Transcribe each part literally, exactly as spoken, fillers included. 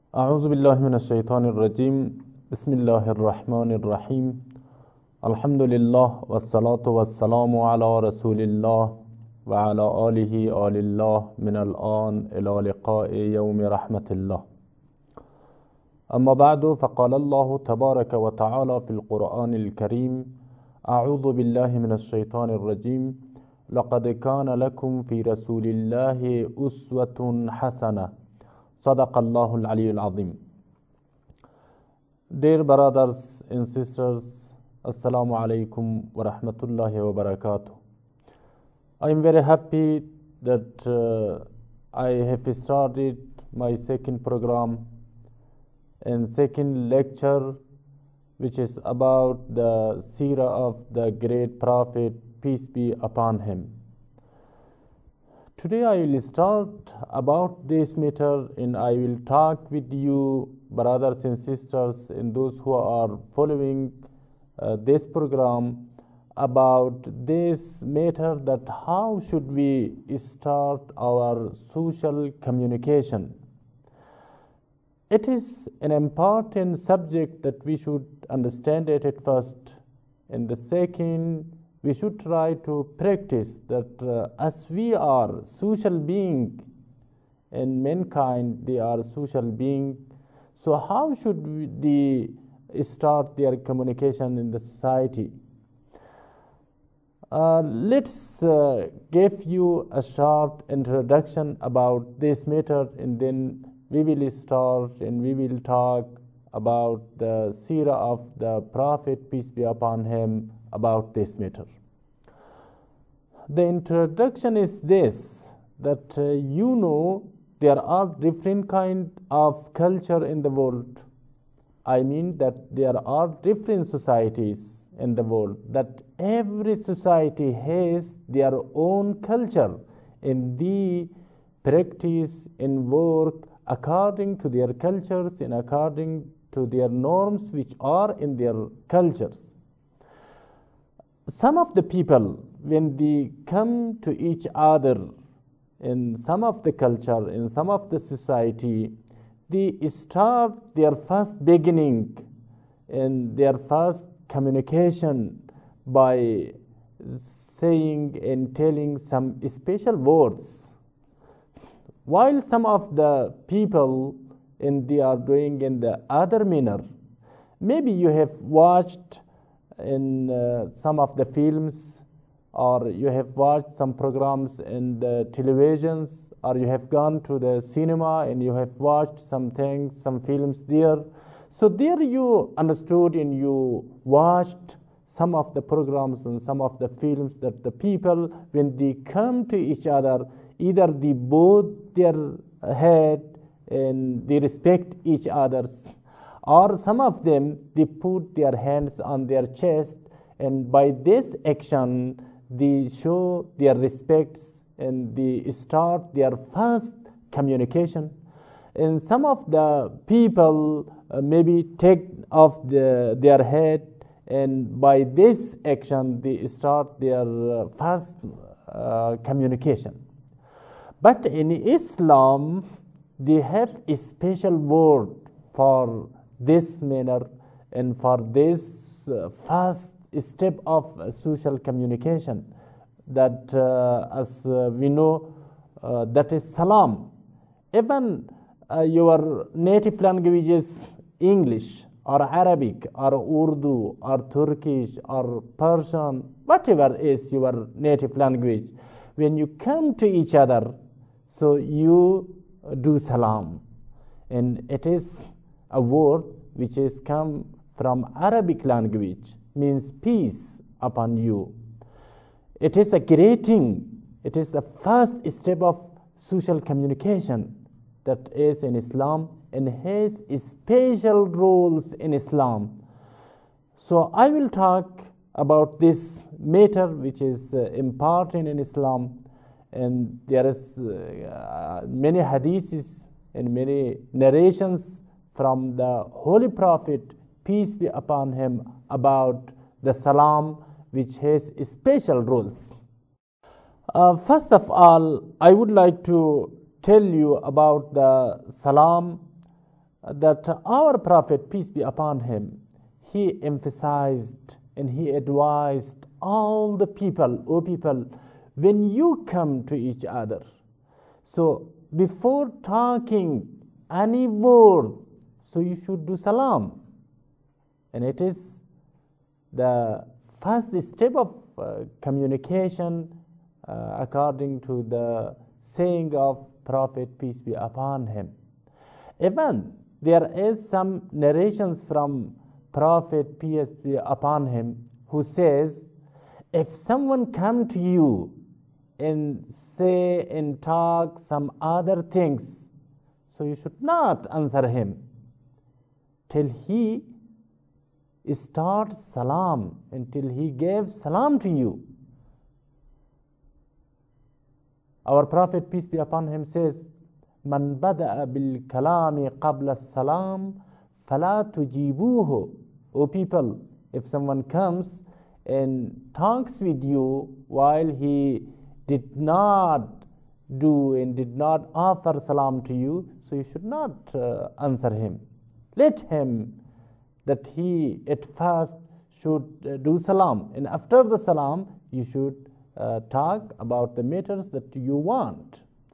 أعوذ بالله من الشيطان الرجيم بسم الله الرحمن الرحيم الحمد لله والصلاة والسلام على رسول الله وعلى آله آل الله من الآن إلى لقاء يوم رحمة الله. أما بعد، فقال الله تبارك وتعالى في القرآن الكريم: أعوذ بالله من الشيطان الرجيم لقد كان لكم في رسول الله أسوة حسنة صدق الله العلي العظيم. Dear brothers and sisters, Assalamu alaikum wa rahmatullahi wa barakatuh. I am very happy that uh, I have started my second program and second lecture, which is about the seerah of the great prophet, peace be upon him. Today I will start about this matter, and I will talk with you, brothers and sisters, and those who are following uh, this program, about this matter, that how should we start our social communication. It is an important subject that we should understand it at first, and the second, we should try to practice that uh, as we are social being and mankind, they are social being. So how should we they start their communication in the society? Uh, let's uh, give you a short introduction about this matter, and then we will start and we will talk about the seerah of the Prophet, peace be upon him, about this matter. The introduction is this, that uh, you know there are different kind of culture in the world. I mean that there are different societies in the world, that every society has their own culture, and they practice and work according to their cultures and according to their norms which are in their cultures. Some of the people, when they come to each other in some of the culture, in some of the society, they start their first beginning and their first communication by saying and telling some special words, while some of the people and they are doing in the other manner. Maybe you have watched in uh, some of the films, or you have watched some programs in the televisions, or you have gone to the cinema and you have watched some things, some films there. So there you understood and you watched some of the programs and some of the films, that the people, when they come to each other, either they bow their head and they respect each other's, or some of them, they put their hands on their chest, and by this action, they show their respects and they start their first communication. And some of the people uh, maybe take off the, their head, and by this action, they start their uh, first uh, communication. But in Islam, they have a special word for this manner and for this uh, first step of uh, social communication, that uh, as uh, we know, uh, that is salam. Even uh, your native languages, English or Arabic or Urdu or Turkish or Persian, whatever is your native language, when you come to each other, so you do salam, and it is a word which is come from Arabic language, means peace upon you. It is a greeting. It is the first step of social communication that is in Islam and has special rules in Islam. So I will talk about this matter which is uh, important in Islam, and there is uh, many hadiths and many narrations from the Holy Prophet, peace be upon him, about the salam, which has special rules. Uh, first of all, I would like to tell you about the salam that our Prophet, peace be upon him, he emphasized and he advised all the people, O people, when you come to each other, so before talking any word, so you should do salam. And it is the first step of uh, communication uh, according to the saying of Prophet, peace be upon him. Even there is some narrations from Prophet, peace be upon him, who says, if someone come to you and say and talk some other things, so you should not answer him till he starts salam, until he gave salam to you. Our Prophet, peace be upon him, says, Man bada'a bil kalami qabla salam fala tujibuhu. O people, if someone comes and talks with you while he did not do and did not offer salam to you, so you should not uh, answer him. Let him that he at first should uh, do salam, and after the salam you should uh, talk about the matters that you want.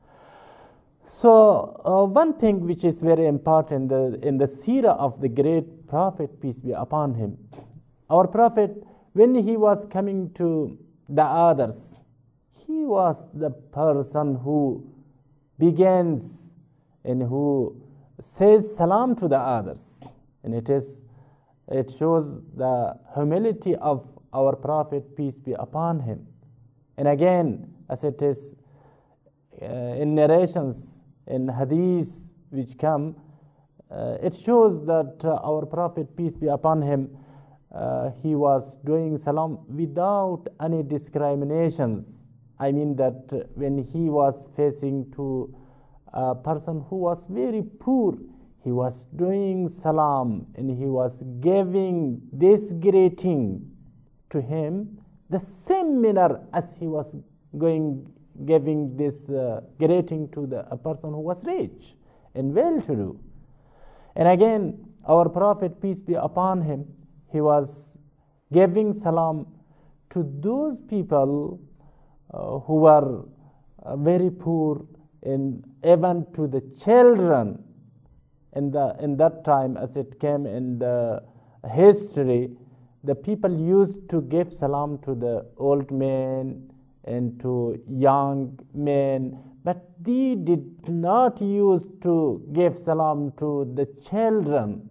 So uh, one thing which is very important in the, in the seerah of the great Prophet, peace be upon him, our Prophet, when he was coming to the others, he was the person who begins and who says salam to the others. And it is it shows the humility of our Prophet, peace be upon him. And again, as it is uh, in narrations, in hadiths which come, uh, it shows that uh, our Prophet, peace be upon him, uh, he was doing salam without any discriminations. I mean that uh, when he was facing to a person who was very poor, he was doing salam and he was giving this greeting to him the same manner as he was going giving this uh, greeting to the a person who was rich and well-to-do. And again, our Prophet, peace be upon him, he was giving salam to those people uh, who were uh, very poor, and even to the children. In, the, in that time, as it came in the history, the people used to give salam to the old men and to young men, but they did not use to give salam to the children.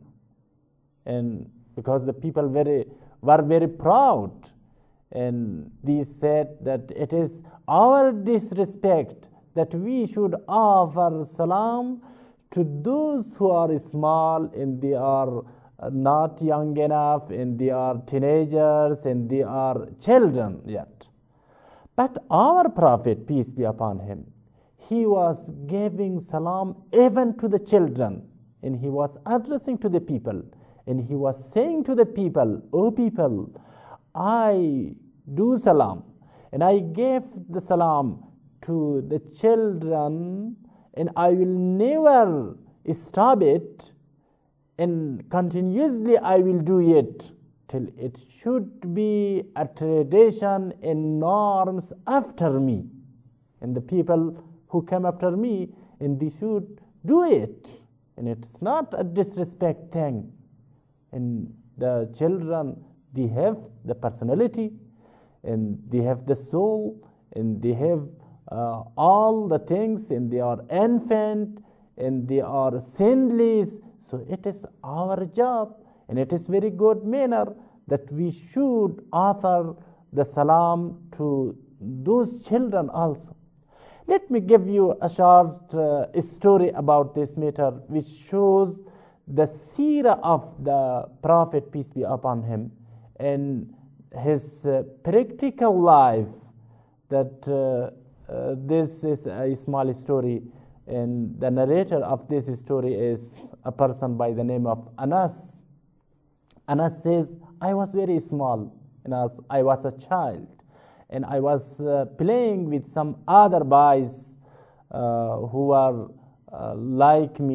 And because the people very were very proud, and they said that it is our disrespect that we should offer salam to those who are small and they are not young enough and they are teenagers and they are children yet. But our Prophet, peace be upon him, he was giving salam even to the children, and he was addressing to the people, and he was saying to the people, O people, I do salam and I gave the salam to the children, and I will never stop it, and continuously I will do it till it should be a tradition and norms after me. And the people who come after me, and they should do it. And it's not a disrespect thing. And the children, they have the personality, and they have the soul, and they have Uh, all the things, and they are infant, and they are sinless. So it is our job, and it is very good manner that we should offer the salam to those children also. Let me give you a short uh, story about this matter, which shows the seerah of the Prophet, peace be upon him, and his uh, practical life. That uh, Uh, this is a small story, and the narrator of this story is a person by the name of Anas. Anas says, I was very small, and as I was a child, and I was uh, playing with some other boys uh, who are uh, like me,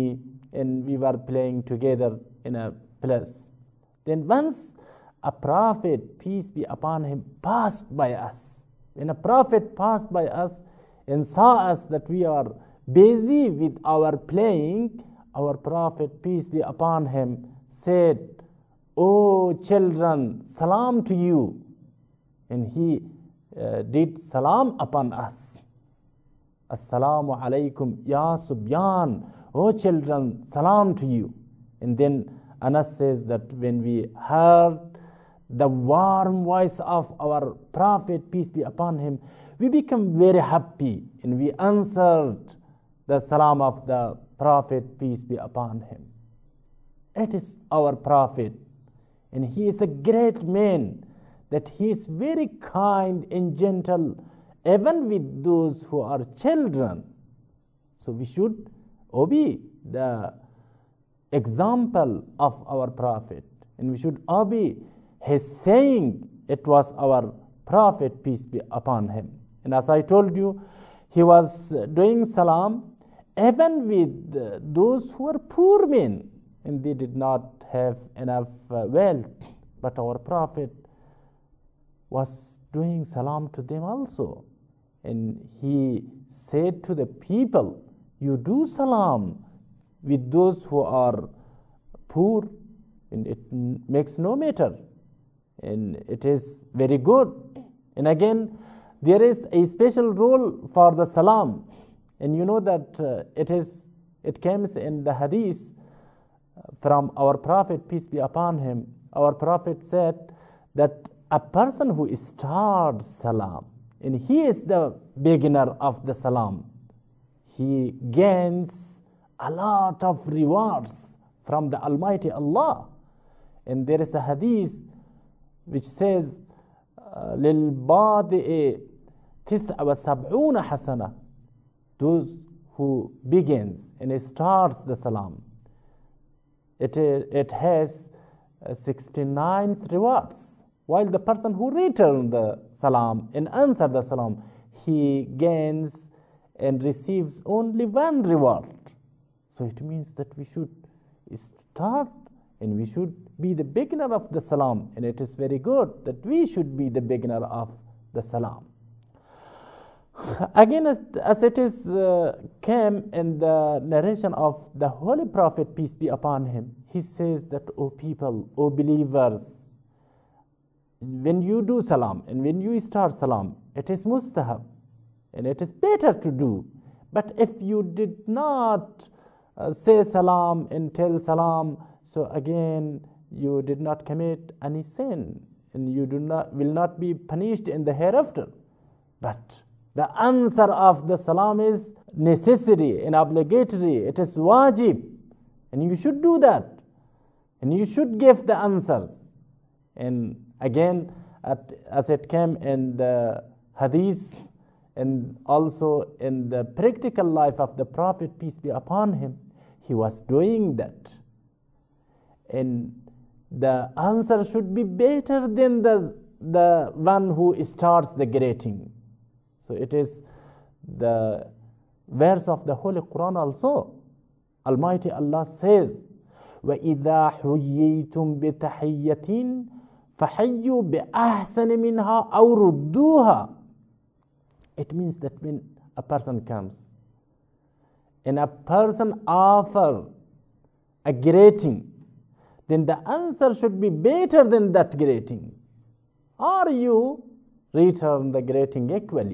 and we were playing together in a place. Then once a prophet, peace be upon him, passed by us. When a prophet passed by us and saw us that we are busy with our playing, our prophet, peace be upon him, said, "O children, salam to you." And he uh, did salam upon us. Assalamu alaikum ya subyan. O children, salam to you. And then Anas says that when we heard the warm voice of our prophet, peace be upon him, we become very happy, and we answered the salam of the prophet, peace be upon him. It is our prophet, and he is a great man, that he is very kind and gentle even with those who are children. So we should obey the example of our prophet, and we should obey his saying. It was our prophet, peace be upon him. And as I told you, he was doing salam even with those who were poor men, and they did not have enough uh, wealth. But our prophet was doing salam to them also. And he said to the people, you do salam with those who are poor, and it makes no matter, and it is very good. And again, there is a special role for the salam, and you know that uh, it is it comes in the hadith from our prophet, peace be upon him. Our prophet said that a person who starts salam, and he is the beginner of the salam, he gains a lot of rewards from the Almighty Allah. And there is a hadith which says, لِلْبَادِئِ تِسْعَ وَسَبْعُونَ حَسَنَةً. Those who begins and starts the salam, it, it has sixty-nine rewards, while the person who returns the salam and answers the salam, he gains and receives only one reward. So it means that we should start and we should be the beginner of the salam, and it is very good that we should be the beginner of the salam. Again, as, as it is uh, came in the narration of the Holy Prophet, peace be upon him, he says that, O people, O believers, when you do salam and when you start salam, it is mustahab and it is better to do. But if you did not uh, say salam and tell salam, so again you did not commit any sin, and you do not will not be punished in the hereafter. But the answer of the salam is necessary and obligatory. It is wajib, and you should do that, and you should give the answers. And again, at, as it came in the hadith and also in the practical life of the Prophet, peace be upon him, he was doing that. And the answer should be better than the, the one who starts the greeting. So it is the verse of the Holy Quran also. Almighty Allah says, وَإِذَا حُيِّيتُمْ بِتَحِيَّةٍ فَحَيُّوا بِأَحْسَنِ مِنْهَا أَوْ رُدُّوهَا. It means that when a person comes and a person offers a greeting, then the answer should be better than that greeting, or you return the greeting equally.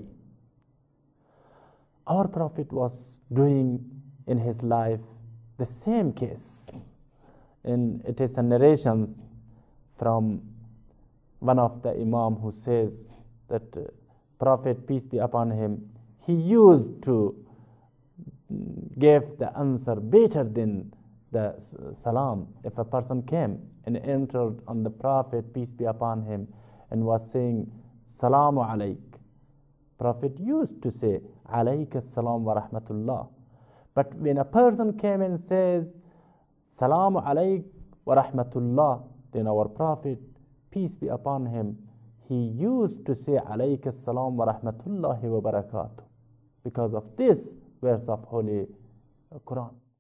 Our Prophet was doing in his life the same case, and it is a narration from one of the Imam who says that uh, Prophet, peace be upon him, he used to give the answer better than the salam. If a person came and entered on the Prophet, peace be upon him, and was saying Salamu alayk, Prophet used to say alayka salam wa rahmatullah. But when a person came and says Salamu alayk wa rahmatullah, then our Prophet, peace be upon him, he used to say alayka salam wa rahmatullahi wa barakatuh, because of this verse of Holy Quran.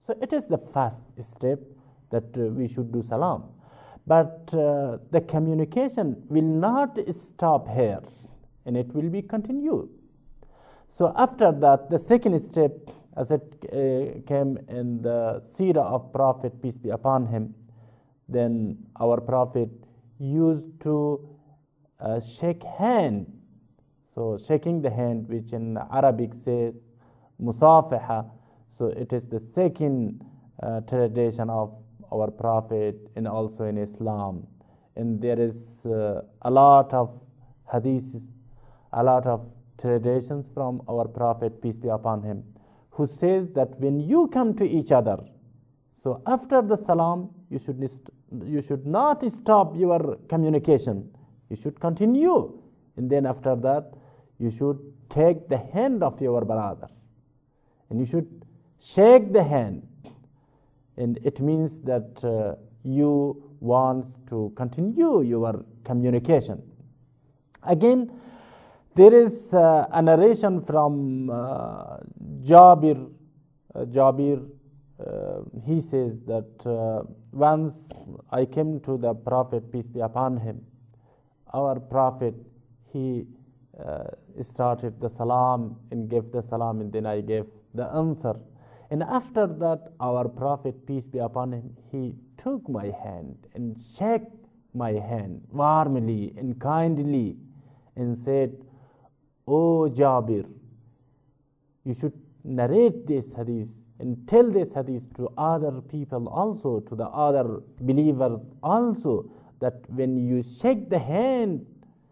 So it is the first step that uh, we should do salam. But uh, the communication will not stop here, and it will be continued. So after that, the second step, as it uh, came in the seerah of Prophet, peace be upon him, then our Prophet used to uh, shake hand. So shaking the hand, which in Arabic says musafaha, so it is the second uh, tradition of our Prophet and also in Islam. And there is uh, a lot of hadiths, a lot of traditions from our Prophet, peace be upon him, who says that when you come to each other, so after the salam, you should, you should not stop your communication. You should continue. And then after that, you should take the hand of your brother. And you should shake the hand. And it means that uh, you want to continue your communication. Again, there is uh, a narration from uh, Jabir. Uh, Jabir, uh, he says that uh, once I came to the Prophet, peace be upon him, our Prophet, he uh, started the salam and gave the salam, and then I gave the answer. And after that, our Prophet, peace be upon him, he took my hand and shook my hand warmly and kindly and said, "O Jabir, you should narrate this hadith and tell this hadith to other people also, to the other believers also, that when you shake the hand,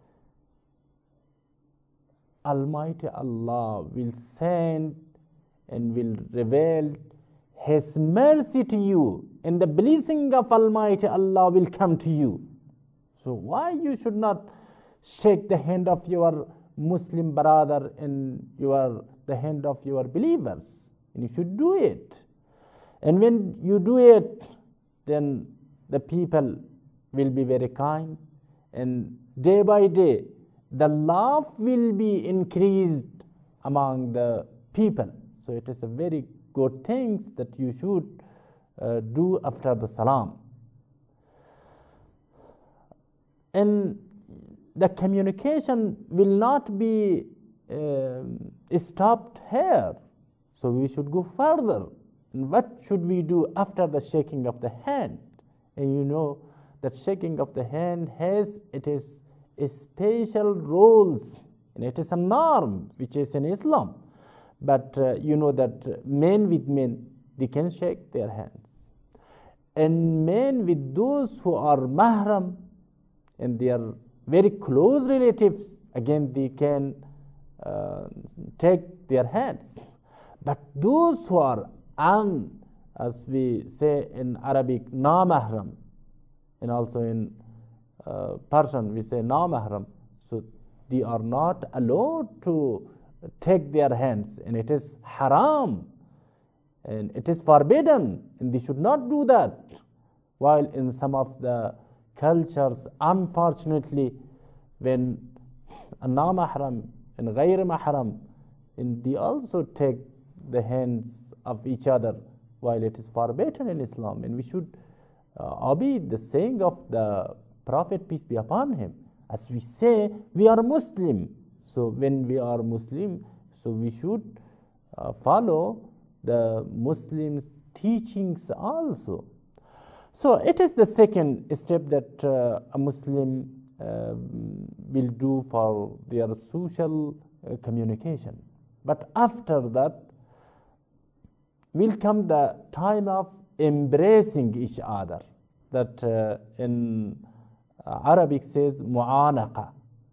Almighty Allah will send and will reveal His mercy to you, and the blessing of Almighty Allah will come to you." So why you should not shake the hand of your Muslim brother and your the hand of your believers? And you should do it. And when you do it, then the people will be very kind, and day by day the love will be increased among the people. So it is a very good thing that you should uh, do after the salam. And the communication will not be uh, stopped here. So we should go further. And what should we do after the shaking of the hand? And you know that shaking of the hand has, it is a special rules, and it is a norm which is in Islam. But uh, you know that men with men, they can shake their hands. And men with those who are mahram, and they are very close relatives, again they can uh, take their hands. But those who are an, as we say in Arabic, na-mahram, and also in uh, Persian we say na-mahram, so they are not allowed to take their hands, and it is haram, and it is forbidden, and they should not do that. While in some of the cultures, unfortunately, when a na-mahram and ghayr mahram, and they also take the hands of each other, while it is forbidden in Islam. And we should uh, obey the saying of the Prophet, peace be upon him. As we say, we are Muslim. So when we are Muslim, so we should uh, follow the Muslims' teachings also. So it is the second step that uh, a Muslim uh, will do for their social uh, communication. But after that will come the time of embracing each other, that uh, in uh, Arabic says mu'anaqa.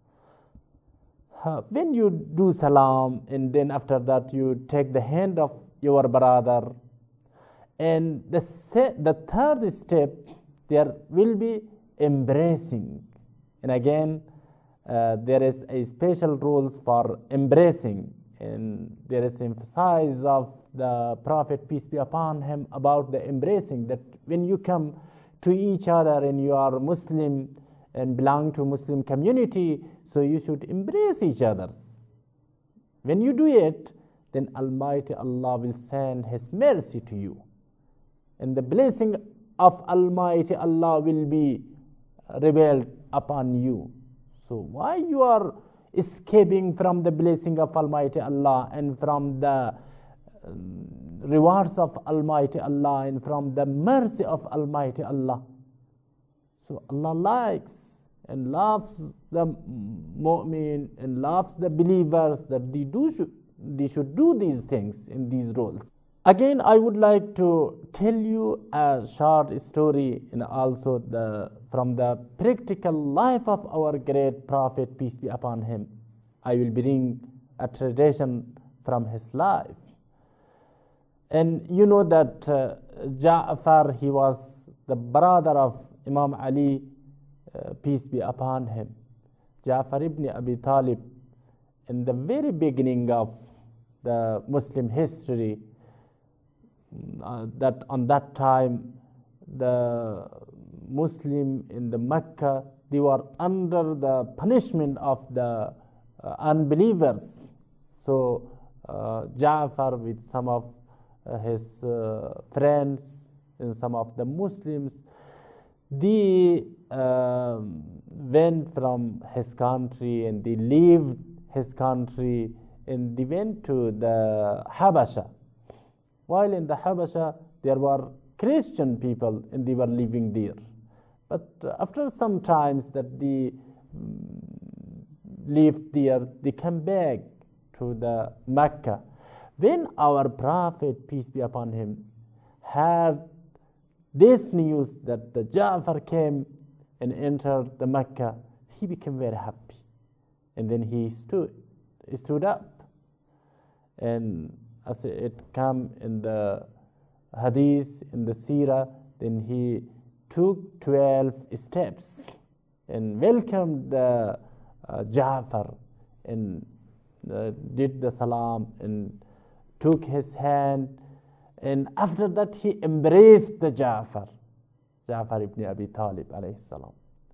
Uh, when you do salam, and then after that you take the hand of your brother, and the se- the third step, there will be embracing. And again, uh, there is a special rules for embracing, and there is emphasis of the Prophet, peace be upon him, about the embracing, that when you come to each other and you are Muslim and belong to Muslim community, so you should embrace each other. When you do it, then Almighty Allah will send His mercy to you. and the blessing of Almighty Allah will be revealed upon you. So why you are escaping from the blessing of Almighty Allah and from the um, rewards of Almighty Allah and from the mercy of Almighty Allah? So Allah likes and loves the mu'min and loves the believers that they do should, they should do these things in these roles. Again, I would like to tell you a short story and also the from the practical life of our great Prophet, peace be upon him. I will bring a tradition from his life. And you know that uh, Ja'far, he was the brother of Imam Ali, uh, peace be upon him. Ja'far ibn Abi Talib, in the very beginning of the Muslim history, uh, that on that time the Muslim in the Mecca, they were under the punishment of the uh, unbelievers. So uh, Ja'far with some of uh, his uh, friends and some of the Muslims, they uh, went from his country and they left his country and they went to the Habasha. While in the Habasha, there were Christian people and they were living there. But after some times that they lived there, they came back to the Mecca. When our Prophet, peace be upon him, heard this news that the Ja'far came and entered the Mecca, he became very happy. And then he stood, he stood up. And as it come in the Hadith, in the Seerah, then he took twelve steps and welcomed the uh, Ja'far and uh, did the salam and took his hand, and after that he embraced the Ja'far, Ja'far ibn Abi Talib alayhi salam,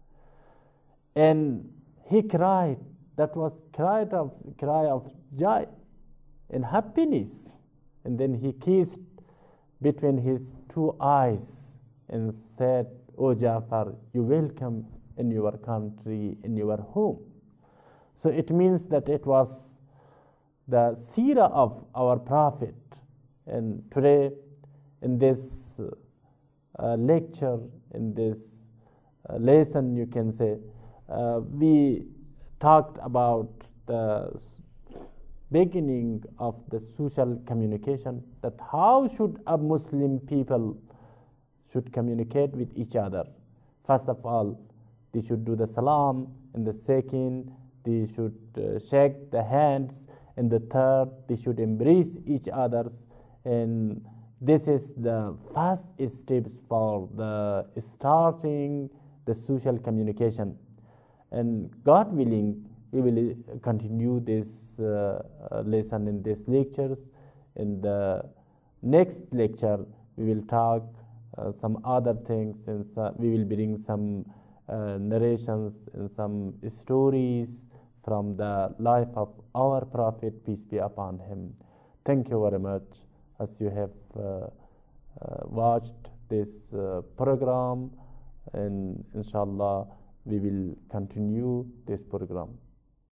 and he cried. That was cry of cry of joy and happiness, and then he kissed between his two eyes and said, "O Ja'far, you welcome in your country, in your home." So it means that it was the seerah of our Prophet. And today, in this uh, lecture, in this uh, lesson, you can say, uh, we talked about the beginning of the social communication, that how should a Muslim people should communicate with each other. First of all, they should do the salam, and the second, they should uh, shake the hands, and the third, they should embrace each other. And this is the first steps for the starting the social communication. And God willing, we will continue this uh, lesson in these lectures. In the next lecture, we will talk uh, some other things, and so we will bring some uh, narrations and some stories from the life of our Prophet, peace be upon him. Thank you very much as you have uh, uh, watched this uh, program, and inshallah we will continue this program.